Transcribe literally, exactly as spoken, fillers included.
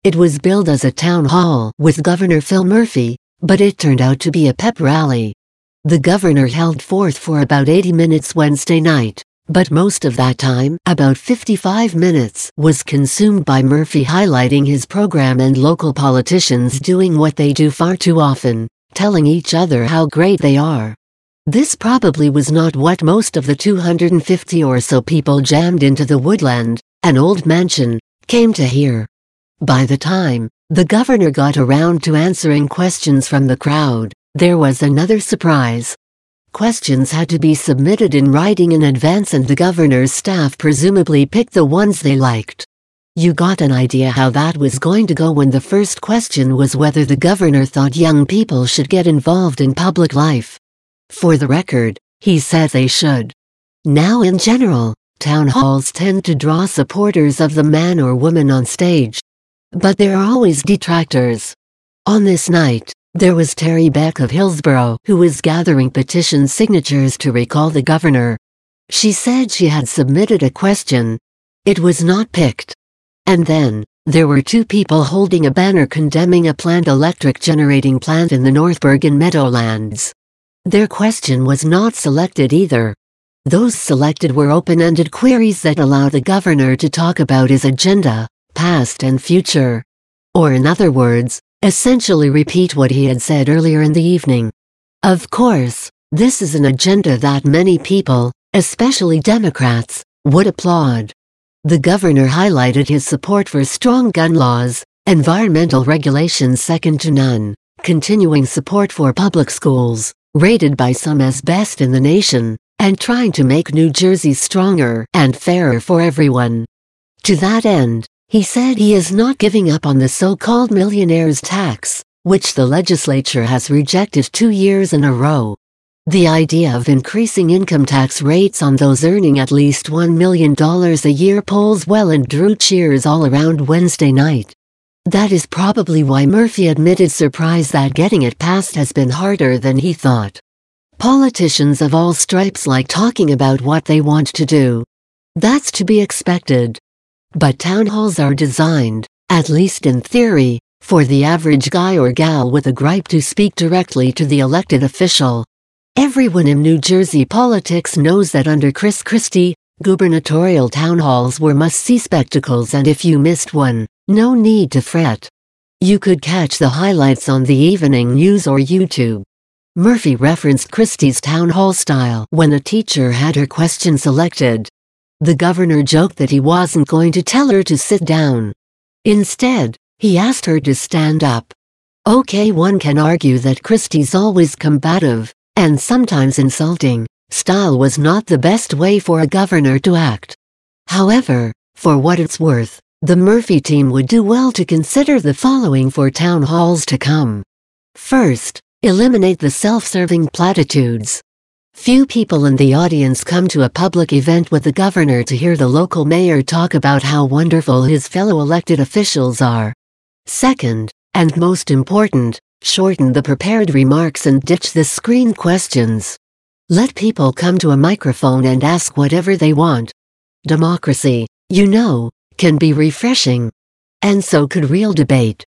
It was billed as a town hall with Governor Phil Murphy, but it turned out to be a pep rally. The governor held forth for about eighty minutes Wednesday night, but most of that time, about fifty-five minutes, was consumed by Murphy highlighting his program and local politicians doing what they do far too often, telling each other how great they are. This probably was not what most of the two hundred fifty or so people jammed into the Woodland, an old mansion, came to hear. By the time the governor got around to answering questions from the crowd, there was another surprise. Questions had to be submitted in writing in advance and the governor's staff presumably picked the ones they liked. You got an idea how that was going to go when the first question was whether the governor thought young people should get involved in public life. For the record, he said they should. Now in general, town halls tend to draw supporters of the man or woman on stage. But there are always detractors. On this night, there was Terry Beck of Hillsborough who was gathering petition signatures to recall the governor. She said she had submitted a question. It was not picked. And then, there were two people holding a banner condemning a planned electric generating plant in the North Bergen Meadowlands. Their question was not selected either. Those selected were open-ended queries that allow the governor to talk about his agenda, past and future. Or in other words, essentially repeat what he had said earlier in the evening. Of course, this is an agenda that many people, especially Democrats, would applaud. The governor highlighted his support for strong gun laws, environmental regulations second to none, continuing support for public schools, rated by some as best in the nation, and trying to make New Jersey stronger and fairer for everyone. To that end, he said he is not giving up on the so-called millionaire's tax, which the legislature has rejected two years in a row. The idea of increasing income tax rates on those earning at least one million dollars a year polls well and drew cheers all around Wednesday night. That is probably why Murphy admitted surprise that getting it passed has been harder than he thought. Politicians of all stripes like talking about what they want to do. That's to be expected. But town halls are designed, at least in theory, for the average guy or gal with a gripe to speak directly to the elected official. Everyone in New Jersey politics knows that under Chris Christie, gubernatorial town halls were must-see spectacles, and if you missed one, no need to fret. You could catch the highlights on the evening news or YouTube. Murphy referenced Christie's town hall style when a teacher had her question selected. The governor joked that he wasn't going to tell her to sit down. Instead, he asked her to stand up. Okay, one can argue that Christie's always combative, and sometimes insulting, style was not the best way for a governor to act. However, for what it's worth, the Murphy team would do well to consider the following for town halls to come. First, eliminate the self-serving platitudes. Few people in the audience come to a public event with the governor to hear the local mayor talk about how wonderful his fellow elected officials are. Second, and most important, shorten the prepared remarks and ditch the screened questions. Let people come to a microphone and ask whatever they want. Democracy, you know, can be refreshing. And so could real debate.